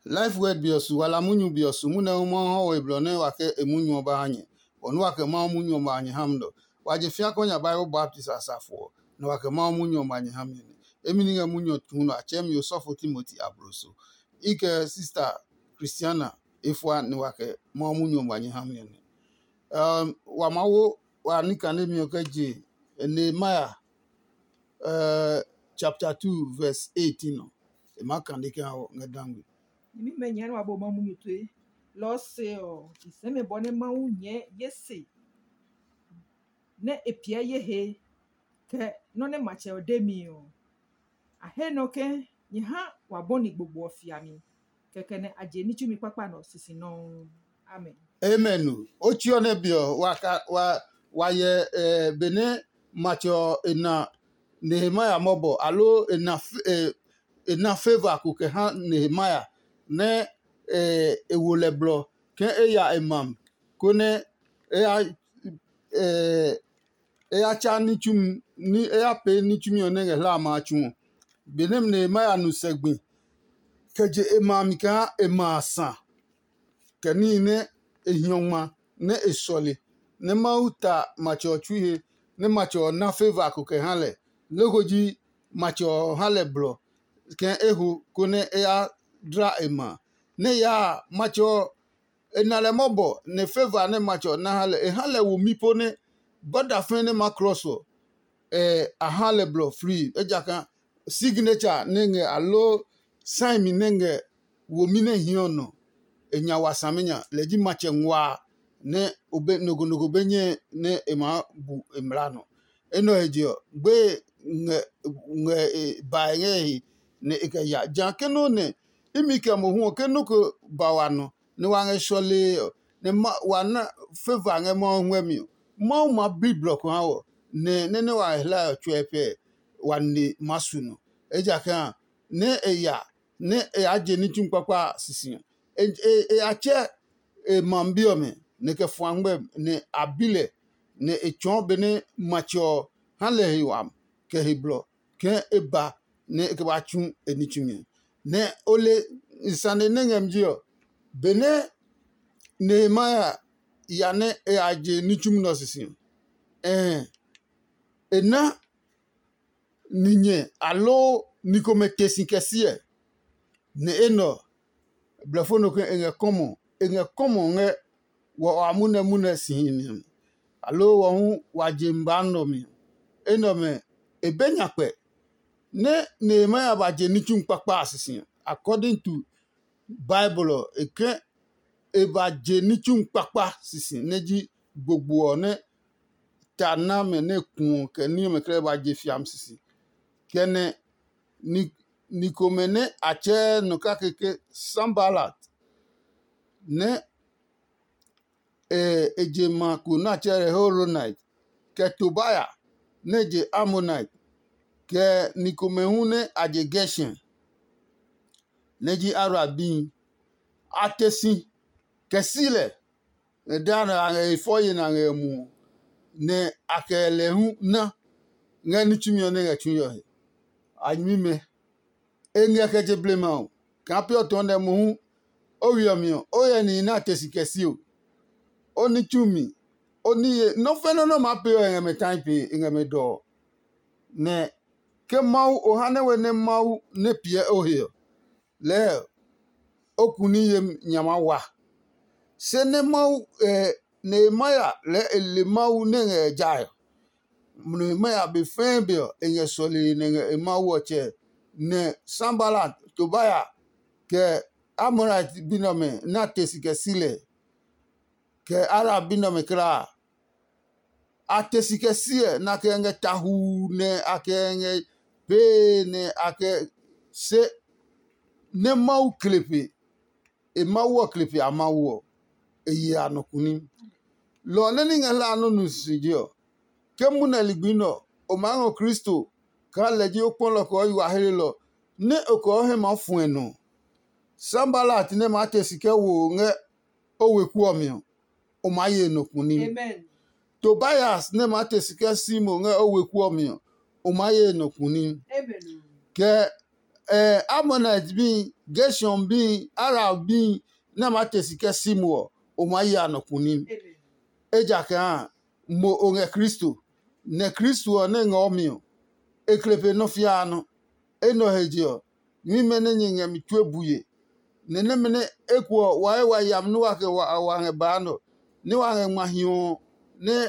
Life word biosu wala munyu biosu muna umo ho eblone wake emunyu obanye onu wake ma munyu obanye hamdo waje fia konya Bible Baptist asafo no wake ma munyu obanye hamni emininga munyu tuno achem Yosofo Timothy Abroso ike sister Christiana ifwa ni wake ma munyu obanye hamni wamawo wanika ne miokeje Nehemiah chapter 2 verse 18 no emakandike hawo ngadangwe mi menye no abo mamu nyutwe lo se o iseme bone mawu nye yese ne epia ye he ke no ne mache odemi o ahe no ke nye ha waboni gbogbo ofia mi keke ne aje ni chumi papa no sisi no amen amen ochio ne bio wa ye bene macho ena Nehemiah mobo alo ena favor ku ke ha Nehemiah ne ewoleblo ke eya imam kone eya cha ni chum ni eya pe ni chumi onenge la ma chum benem Nehemiah nu segbi keje imam ka emasa keni ne ehioma ne esole ne mauta macho chuhe ne macho na favor ku ke hale logoji macho hale blo ke ehu kone eya dra ema ne ya macho enale mobo ne favor ne macho na hale wo mipo ne boda fen ne macrosso a hale blo free ejaka signature nenge alo sign mi nenge wo mine hiono enya wasamenya leji mache nwa ne obe nogonogo benye ne ema bu emrano eno ejio gbe nge baenge ne ikaya jankeno ne imike mo hu kenu ko bawano ne wange shole ne wana favor nge mo nwemi mo ma bi block hawo ne wa hla chwepe wanni masuno ejaka ne eya ne aje ni tumpapa sisi ache mambiome ne ke fuangbe ne abile ne echon bene macho hale hiwam ke hiblo ke eba ne ke bachun enichumi ne ole isane nengemjio bene Nehemiah yane aje nichum no sisi ena ninye alo nikome tesinkesie ne eno blafono ke enge komo nge wa amune sihini alo wa hu wajembano mi eno me ebenyakpe ne Nehemiah baje nichum papa asisi according to Bible eke ebaje nichum papa sisi neji gbogbo ne tana me ne kun ke ni me kre baje fiam sisi kene nikomene ache no kakeke Sambalat ne ejema ku na chere Horonite ke Tobaya ne je Ammonite ke nikomehune aje Geshem ne ji Arabin atesi ke sile ne dana efoye na ngemu ne akelehu na ngani chumyo ne gachuyo anyime enge keje blema kapio tonde mu oyomio oyeni na tesikesio oni chumi oni no fenono mapio ngame type ngame do ne ke mau ohane we ne mau ne pie ohio le okuni yem nyama wa se ne mau Nehemiah le mau ne jayo Nehemiah be fembio enye soli ne mau oche ne Sambalat Tobaya ke Amorite binome na tesike sile ke Arab binome kra atesike sie na ke nge tahu ne ake nge pe ne ake se ne mau klipi e mau klipi amawo eyi anokuni lo neni ngala anu nusijio ke muna ligbino o mango Kristo ka leji opolo ko yu ahelo ne oko he ma fun enu Sambalat ne ma tesike wo nge oweku omi o ma ye nokuni amen Tobias ne ma tesike simo nge oweku omi o ma ye nokuni amen ke Ammonite bi, Gershon bi, Arab bi, na ma tesike simu o ma ya no kunim. Eja ka mo onge Kristo. Ne Kristo ne ngomi eklepe no fiano eno hejio. Mi mene nyinga mi twebuye. Nene mene ekwo wa yam no wake wa nge bano. Ni wa nge mahio ne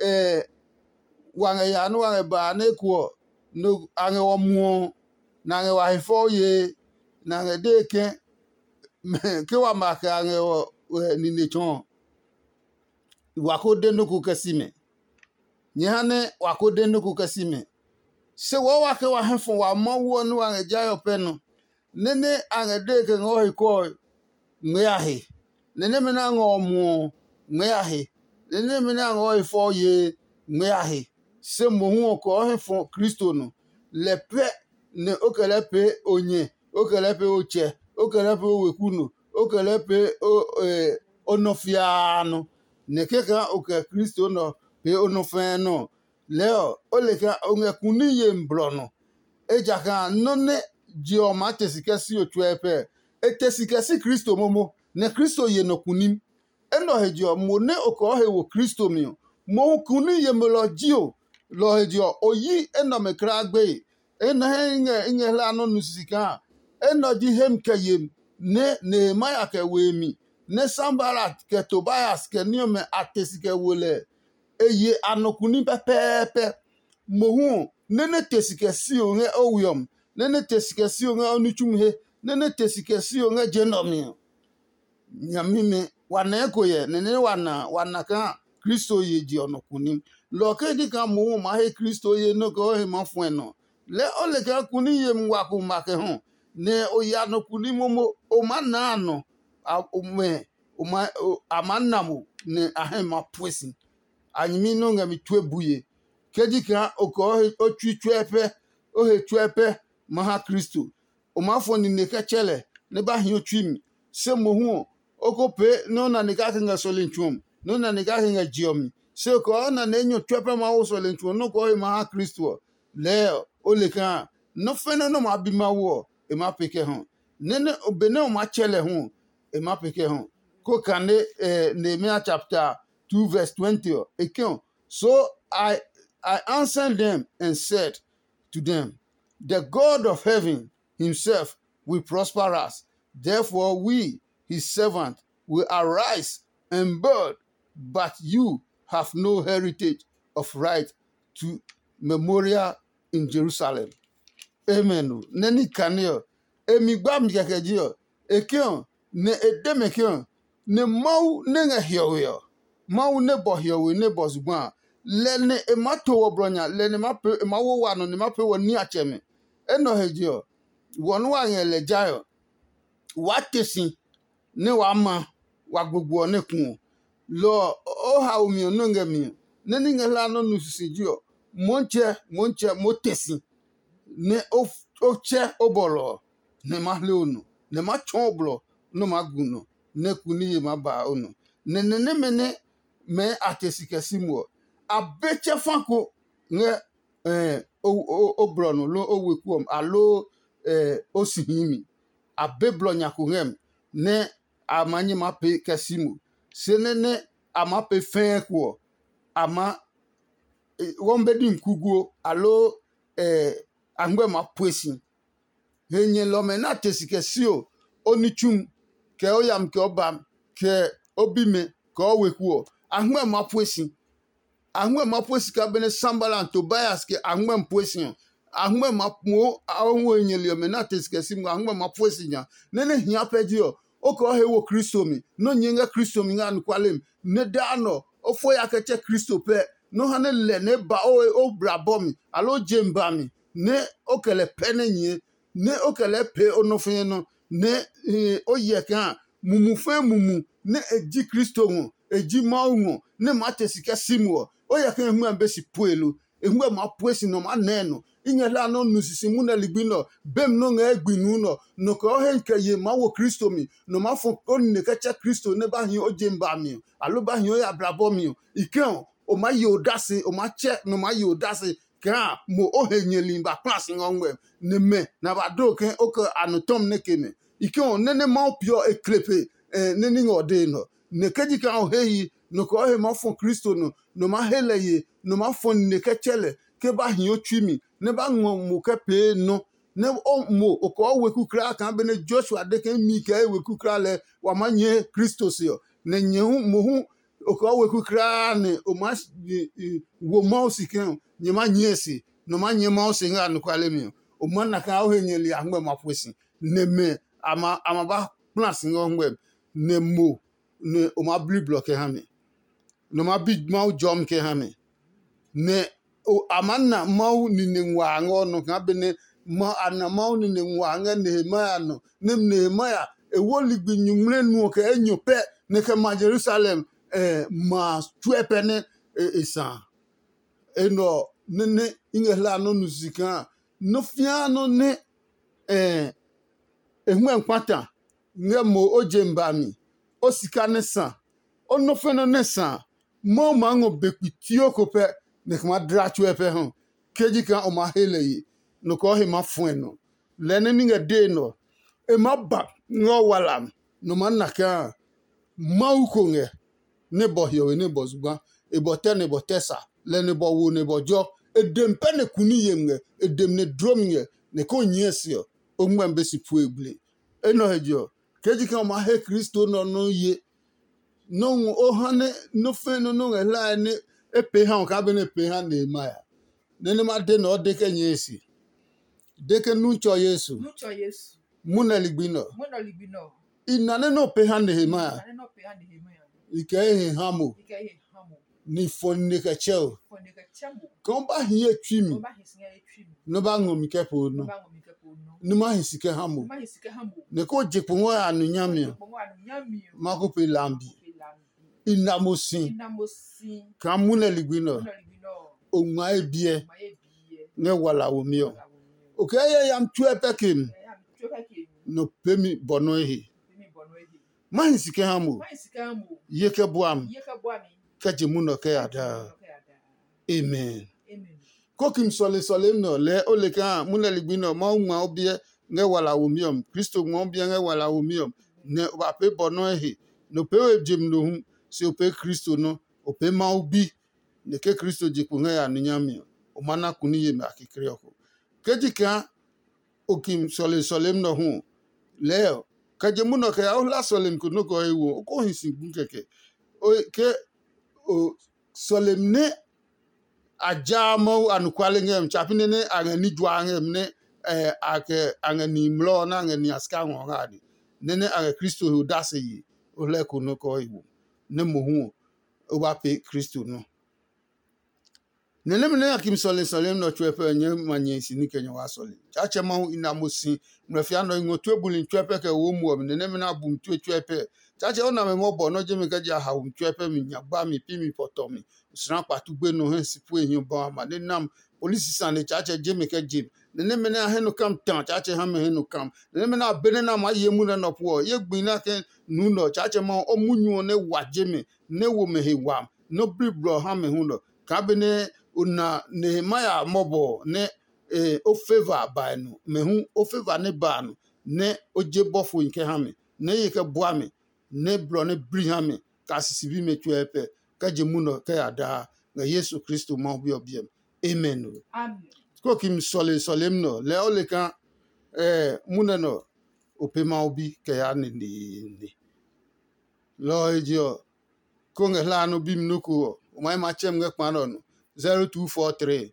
wange ya no wange ba ne ekwo no ange omuo na nge wa ifo ye na nge deke ke wa maka nge ni nechon wakode no ku kasime nyane wakode no ku kasime se wo wake wa hefo wa mawo no ange jayo peno nene ange deke ngo iko ngyahe nene mena ngo mu ngyahe nene mena ngo ifo ye ngyahe se mo hu ko hefo Kristo no lepe ne okelepe onye okelepe oche okelepe owekuno okelepe onofiano ne keka oke Kristo no pe onofeno leo oleka ongekuni ye mblono ejaka none jioma tesikesi otwepe etesikesi Kristo momo ne Kristo ye no kunim eno hejio mo ne oko he wo Kristo mi mo kuni ye melogio lo hejio oyi eno mekra gbe ena la no nusika eno di hem kayem ne maya ke wemi ne Sambalat ke Tobias ke niome atesike wole eye anokuni pepepe mohu nene tesike si onge owiom nene tesike si onge onuchumhe nene tesike si onge genomi nyamime waneko ye nene wana ka Kristo ye ji onokuni lo ke di ka mo ma he Kristo ye no ko he mafueno le ole ka kuni ye mwaku make ho ne oya no kuni momo o manano amanamu ne ahema pwesi anyimi no nga mitwebuye kedika oko otwitwepe ohe twepe maha Kristo o mafo ni nekachele ne ba hi otwimi se mohu okope no na nekaka nga solinchum no na nekaka nga jiomi se ko na nenyo twepe ma wo solinchum no ko maha Kristo le oleka no feno no ma bima wo e ma peke ho nene obene o ma chele ho e ma peke ho ko kane Nehemiah chapter 2 verse 20 ekon so I answered them and said to them, the God of heaven himself will prosper us. Therefore we, his servant, will arise and build, but you have no heritage of right to memorial in Jerusalem. Amen. Neni kanio. Emigba mjekejio. Ekyon. Ne edemekyon. Ne mau nenge hiyo. Mau ne bo hiyo ne bo zugwan. Lene emato wobronya. Lene mape emawo wano ne mape wani acheme. Eno hejio. Wonu wangele jayo. Watesi ne wama wagbogbo ne kun. Lo oha umio nonge mio. Neni ngela no nusijio. Monche motesi. Ne oche obolo ne mahle onu ne ma choblo no maguno ne kuni ma ba onu ne mene me atesike simo abeche fanko nge oblo no lo owekuom alo osihimi abeblo nyakungem ne amanyi mape kasimo senene amape fenko ama wombedi nkuguo alo angbe ma pwesi henye lome na tesike sio onichum ke oyam ke obam ke obime ke owekuo angbe ma pwesi ka bene Sambalat Tobias ke angbe mpwesi angbe ma mo awon henye lome na tesike simo angbe ma pwesi nya nene hia pedio oko hewo Kristo mi no nyenga Kristo mi ngan kwalem ne dano ofo ya keche Kristo pe no hane le ne ba o brabomi alo jembami ne okele penenye ne okele pe onofeno ne oye kan mumu ne eji Kristo ngo eji maungo ne matesike simo oye kan hu ambesi puelu ehua ma puesi no ma neno inyela no nusisi mu na ligbino bem no nga egbinu no ko he nke ye ma wo Kristo mi no ma fo onne kacha Kristo ne ba hin ojemba mi alo ba hin o ya brabo mi ikan o ma ye odase o ma che no ma ye odase ka mo ohenyeli ba class ngongwe ne me na ba do ke oke anotom ne keme ike on ne ma pio eklepe ne ni ngode no ne keji ka o heyi no ko he ma fon Kristo no ma heleye no ma fon ne ke chele ke ba hin otwimi ne ba ngom mo ke pe no ne o mo o ko weku kra kan be ne Joshua de ke mi ke weku kra le wa ma nye Kristo sio ne nye hu mo hu o ko weku kra ne o ma wo ma si ke nye ma nye si no ma nye ma si nga no kwale mi o ma na ka o he nye li angbe ma fosi ne me ama ba plus ngomwe ne mo ne o ma bli block ha me no ma big ma jom ke ha me ne o amanna mau ni nwa ngo no ka be ne ma ana mau ni nwa nga Nehemia no ne Nehemia e woli gbinyumre nu ke enyope ne ke ma Jerusalem ma tuepe ne esa eno ne ingela no nuzika no fia no ne ehun enkwata nge mo ojemba mi osika ne san ono fe no ne san mo ma ngo bekpiti okope ne kama drachu epe hon keji kan o ma hele yi no ko he ma fun no le ne ninga de no e ma ba ngo walam no man naka ma uko nge ne bo hio ne bo zuba e bo te ne bo tesa le ne bo wo ne bo jo e dem pe ne kuni yemge e dem ne drum nge ne ko nyesio o mwa mbesi pu egle e no hejo keji kan o ma he Kristo no ye no o hane no fe no la ne epe ha ka be ne pe ha ne ma ya ne ma de no de ke nyesi de ke nu cho Yesu muna ligbino inane no pe ha ne ma ya ike he hamo ni fonne ka cheo kon ba hie twimi no ba ngomi ke po no ni ma hisike hamo ne ko jipo ngo anu nyame mako pe lambi inamosin kamuna ligbino onwa ebie ne wala womio okay yam tuepe kim no pemi bono ehi ma hisike hamo yeke buam kaje muno ke ada amen kokim sole no le oleka muna ligbino ma unwa obie nge wala womium Kristo nwa obie nge wala womium ne ba pe bono ehi no pe ejim no hu si ope Kristo no ope ma ubi ne ke Kristo jiku nge ya nyami o mana kuni ye ma kikire oko kejika okim sole no hu leo kaje muno ke awla sole ko no ko ewo ko hinsin bunkeke o ke o solemne ajamo anukwale ngem chapine ne angani jwangem ne ake angani mlo na angani aska ngadi ne ake Kristo hu dase yi ole ko no ko ewo ne mohu o ba pe Kristo no nele mene akim sole no twepe nye manye sini kenya wa sole chache ma inamosi mrefia no ngotu ebuli twepe ke wo mu nele mene abum twepe chache ona me mo bo no je me ka ja ha um twepe mi nyagba mi pi mi poto mi usran patugbe no hen sipu ehun ba ma ne nam police san chache je me ka jim nele mene ahenu kam tan chache ha me henu kam nele mene abene na ma yemu na no po ye gbin na ke nu no chache ma o munyu ne waje me ne wo me he wam no biblo ha me hu no ka bene una Nehemia mobo ne o favor ba no mehu o favor ne ba no ne oje bofo nke ha me ne yeke boa me ne bro ne bri ha me ka sisibi me twepe ka je mu no ka ada na Yesu Kristo ma obi obiem amen ko kim sole no le ole kan muna no opema obi ka ya ne lo ejo ko ngela no bim no ko o mai ma chem nge kpano no 0243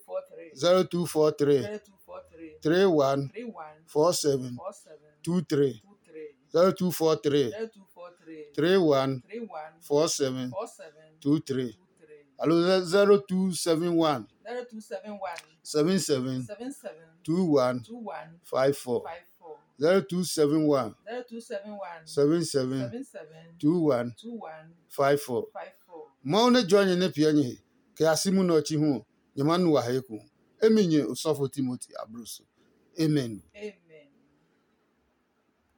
31 47 23 0243 31 47 23 allo 0271 77 21 54 0271 77 21 54 maune join ne pianye ke asimu no chi hu nyamanu wa heku eminye usofo Timothy Abruso amen